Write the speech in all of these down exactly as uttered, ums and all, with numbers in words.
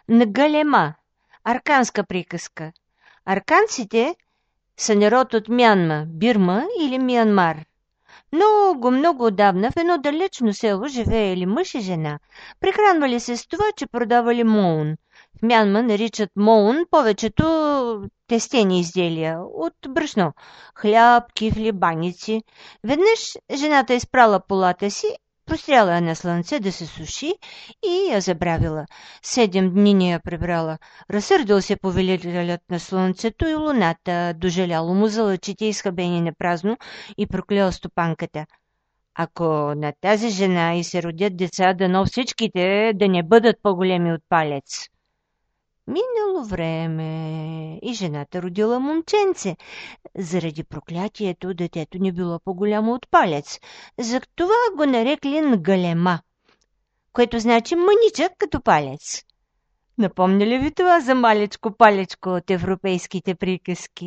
Нгалема. Арканска приказка. Арканците са народ от Мянма, Бирма или Миянмар. Много, много отдавна в едно далечно село живеели мъж и жена. Прехранвали се с това, че продавали моун. В Мянма наричат моун повечето тестени изделия от брашно. Хляб, кифли, баници. Веднъж жената изпрала полата си, простряла я на слънце да се суши и я забравила. Седем дни не я прибрала. Разсърдил се повелителят на слънцето и луната, дожаляло му за лъчите изхабени на празно и проклял стопанката. Ако на тази жена и се родят деца, дано всичките да не бъдат по-големи от палец. Минало време и жената родила момченце. Заради проклятието детето не било по-голямо от палец. Затова го нарекли Нгалема, което значи мъничък като палец. Напомня ли ви това за малечко-палечко от европейските приказки?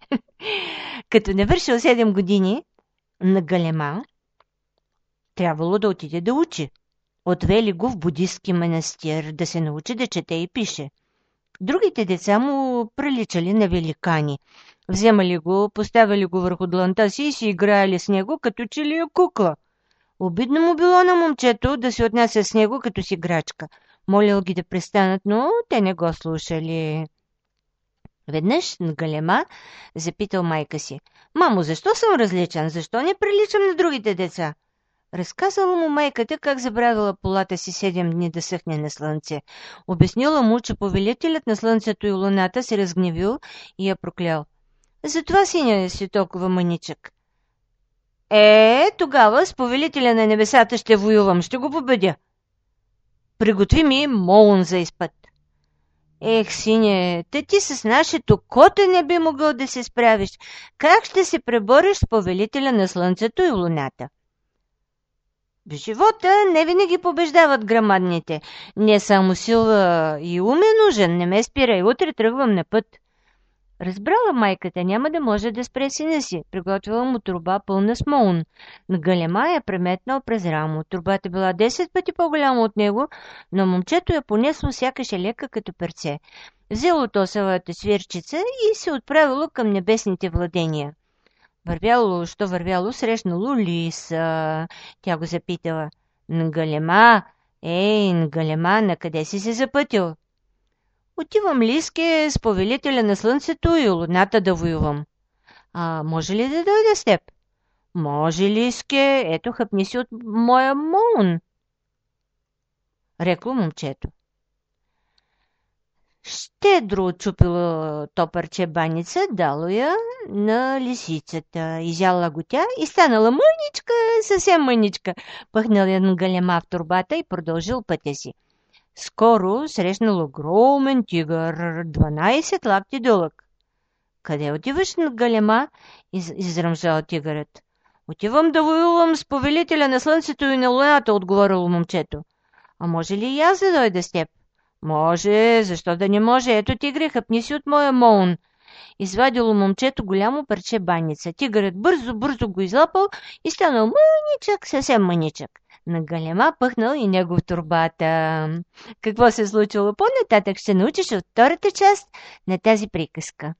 Като навършил седем години, Нгалема трябвало да отиде да учи. Отвели го в будистки манастир да се научи да чете и пише. Другите деца му приличали на великани. Вземали го, поставили го върху дланта си и си играели с него, като че ли е кукла. Обидно му било на момчето да се отнася с него като с играчка. Молил ги да престанат, но те не го слушали. Веднъж Нгалема запитал майка си. Мамо, защо съм различен? Защо не приличам на другите деца? Разказала му майката как забравила полата си седем дни да съхне на слънце. Обяснила му, че повелителят на слънцето и луната се разгневил и я проклял. Затова синя си толкова мъничък. Е, тогава с повелителя на небесата ще воювам, ще го победя. Приготви ми моун за изпът. Ех, сине, те ти с нашето коте не би могъл да се справиш. Как ще се пребориш с повелителя на слънцето и луната? В живота не винаги побеждават грамадните. Не само сила и ум е нужен, не ме спирай, утре тръгвам на път. Разбрала майката, няма да може да спре сина си. Приготвила му турба пълна с моун. Нгалема я преметнал през рамо. Турбата била десет пъти по-голяма от него, но момчето я понесло сякаш е лека като перце. Взело тосовата свирчица и се отправило към небесните владения. Вървяло, що вървяло, срещнало лиса. Тя го запитала. Нгалема, ей, Нгалема, накъде си се запътил? Отивам, Лиске, с повелителя на слънцето и луната да воювам. А може ли да дойда с теб? Може, Лиске, ето хъпни си от моя моун. Рекло момчето. Щедро отчупило то парче баница, дало я на лисицата. Изяла го тя и станала мъничка, съвсем мъничка. Пъхнал я Нгалема в турбата и продължил пътя си. Скоро срещнал огромен тигър, дванайсет лакти дълъг. Къде отиваш, Нгалема? Из, изръмжал тигърът. Отивам да воювам с повелителя на слънцето и на луната, отговорило момчето. А може ли и аз да дойда с теб? Може, защо да не може? Ето, тигре, хъпни си от моя моун. Извадило момчето голямо парче баница. Тигърът бързо-бързо го излапал и станал мъничък, съвсем мъничък. Нгалема пъхнал и него в турбата. Какво се случило по-нататък ще научиш от втората част на тази приказка.